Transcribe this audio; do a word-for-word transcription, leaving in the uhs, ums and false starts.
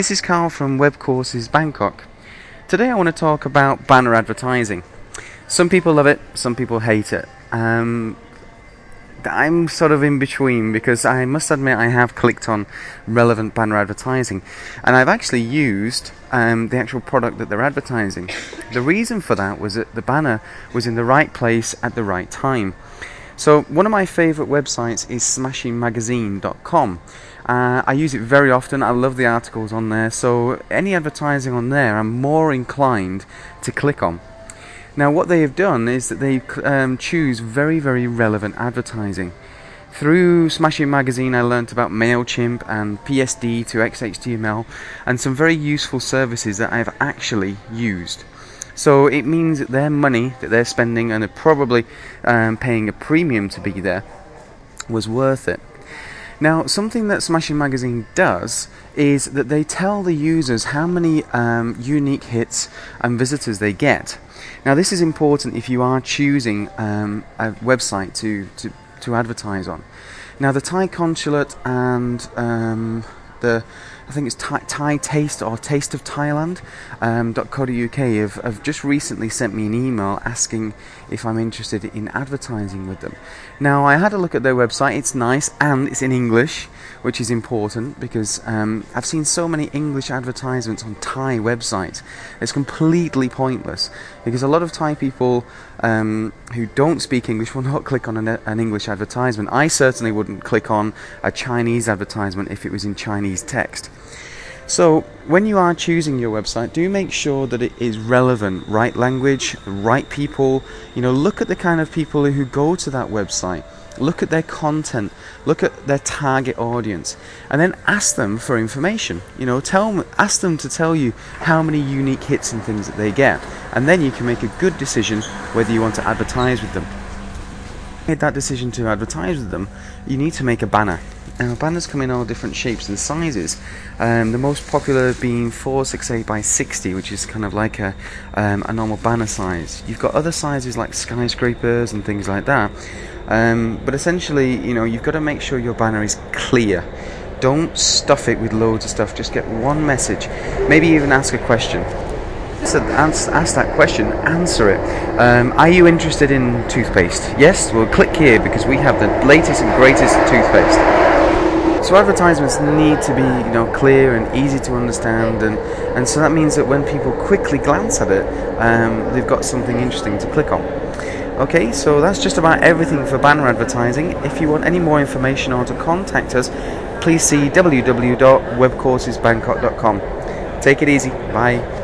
This is Carl from Web Courses Bangkok. Today I want to talk about banner advertising. Some people love it, some people hate it. Um, I'm sort of in between because I must admit I have clicked on relevant banner advertising and I've actually used um, the actual product that they're advertising. The reason for that was that the banner was in the right place at the right time. So one of my favourite websites is smashing magazine dot com. Uh, I use it very often. I love the articles on there, so any advertising on there I'm more inclined to click on. Now what they have done is that they um, choose very very relevant advertising. Through Smashing Magazine I learnt about MailChimp and P S D to X H T M L and some very useful services that I've actually used. So it means that their money that they're spending and are probably um, paying a premium to be there was worth it. Now something that Smashing Magazine does is that they tell the users how many um, unique hits and visitors they get. Now this is important if you are choosing um, a website to, to, to advertise on. Now the Thai Consulate and um, the I think it's Thai, Thai Taste or Taste of Thailand um, .co.uk have, have just recently sent me an email asking if I'm interested in advertising with them. Now I had a look at their website. It's nice and it's in English, which is important because um, I've seen so many English advertisements on Thai websites. It's completely pointless because a lot of Thai people um, who don't speak English will not click on an, an English advertisement. I certainly wouldn't click on a Chinese advertisement if it was in Chinese text. So when you are choosing your website, do make sure that it is relevant, right language, right people. You know, look at the kind of people who go to that website. Look at their content, look at their target audience, and then ask them for information. You know, tell them, ask them to tell you how many unique hits and things that they get, and then you can make a good decision whether you want to advertise with them. Made that decision to advertise with them, you need to make a banner. Now banners come in all different shapes and sizes. Um, the most popular being four sixty-eight by sixty, which is kind of like a, um, a normal banner size. You've got other sizes like skyscrapers and things like that. Um, but essentially, you know, you've got to make sure your banner is clear. Don't stuff it with loads of stuff. Just get one message. Maybe even ask a question. So ask that question, answer it. Um, are you interested in toothpaste? Yes? Well, click here because we have the latest and greatest toothpaste. So advertisements need to be, you know, clear and easy to understand, and, and so that means that when people quickly glance at it, um, they've got something interesting to click on. Okay, so that's just about everything for banner advertising. If you want any more information or to contact us, please see w w w dot web courses bangkok dot com. Take it easy. Bye.